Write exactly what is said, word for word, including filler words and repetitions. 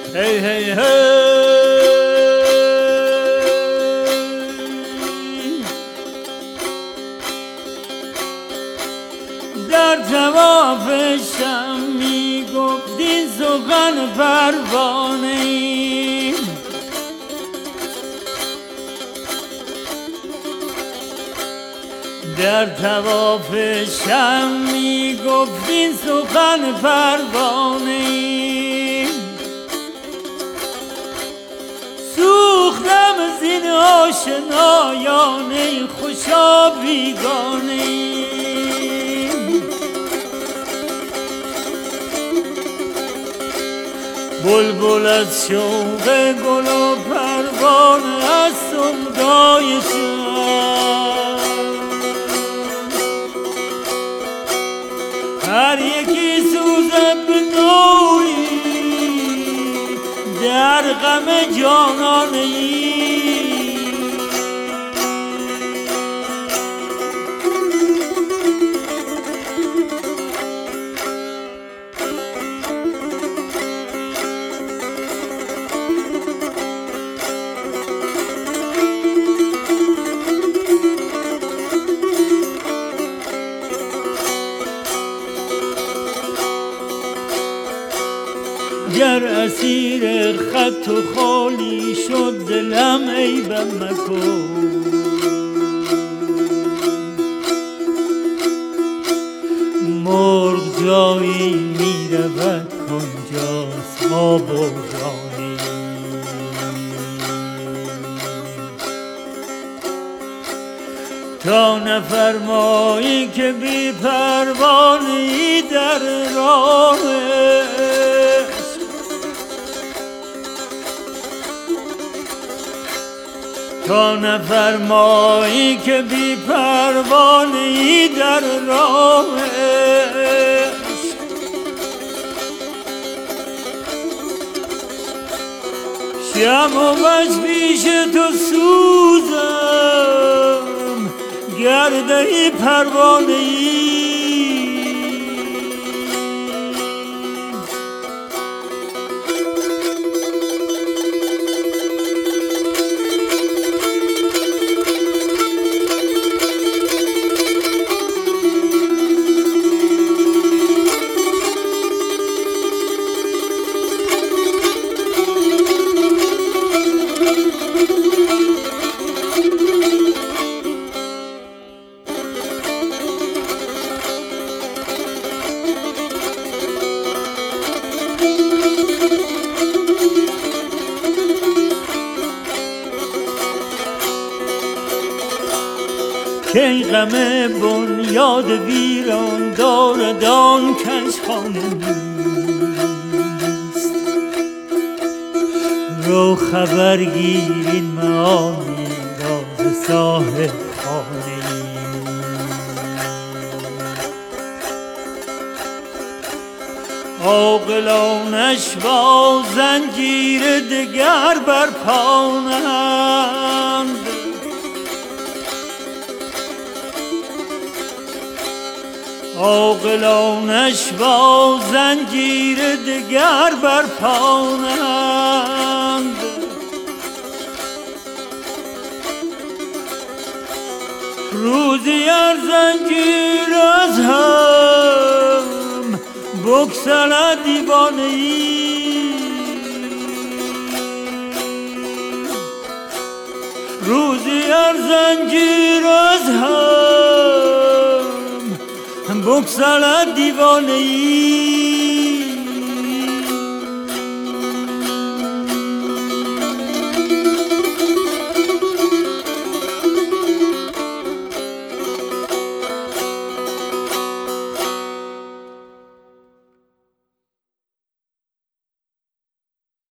هی هی هی در جوابشم میگفتی سخن پروانه‌ای، در جوابشم میگفتی سخن پروانه‌ای، سوختم از این آشنایانه خوشا بیگانه‌ای. بلبل از شوق گل و پروانه از سودای شب، هر یکی سوزد به نوعی در غم جانانه ای. گر اسیر خط و خالی شد دلم عیبم مکن، مرغ جایی میرود کجاست آب و دانه، تا نفرمایی که بی پروانه‌ای در راه، تا نفرمایی که بی پروانه‌ای در راه عشق، شمع و مژ پیش تو سوزم گردهی پروانه‌ای. که این غم بنیاد ویران دارد آن کش خانه نیست، رو خبر گیر این معانی راز صاحب خانه ای. عاقلانش با زنجیر دگر برپانند، عاقلانش با زنجیر دگر برپانند، روزی ار زنجیر از هم بگسلد دیوانه ای، روزی ار زنجیر از هم بگسلد دیوانه ای.